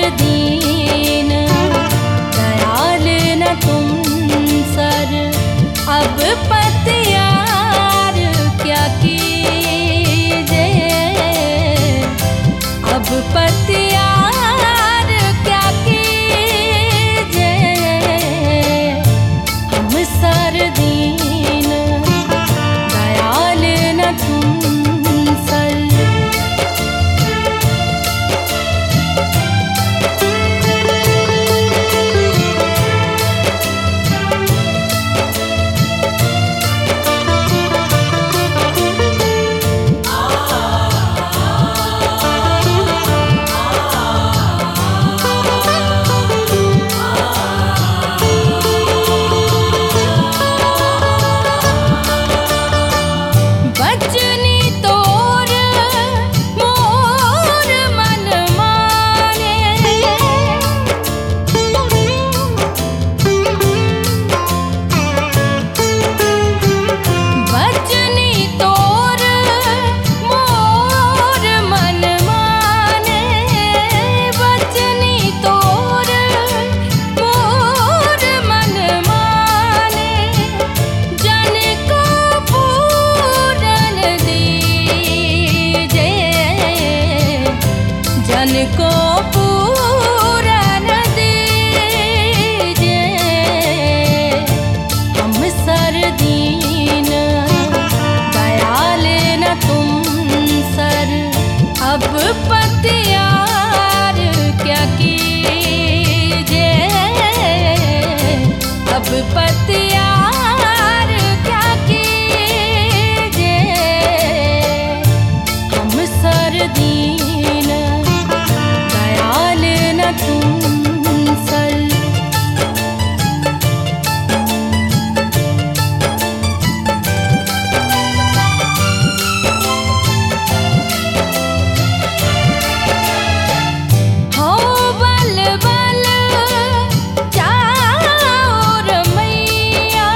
दीन दयाल न तुम सर, अब पतियार क्या कीजे, अब पतियार क्या कीजे, हम सर दीन दयाल न तुम सर। जन को पूरन दीजे, हम सर दीन दयाल न तुम सर, अब पतियार क्या कीजे, अब पतियार क्या कीजे, हम सर दीन दयाल न तुम सर। हो बल बल चार मैया,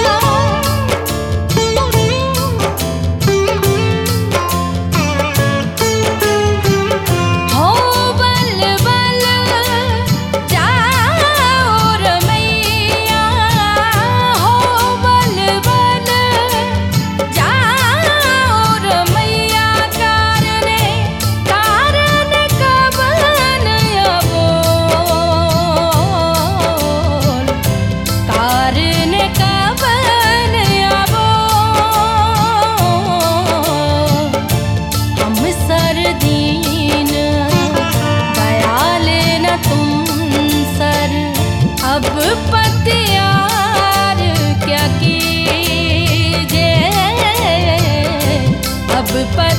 हो बल बल चार मैया, हो बल बल चार मैया, कारने कारण कबन अबोल, कारण कबन अबोल, हम सर दीन दयाल न तुम सर, अब पतियार क्या कीजे, अब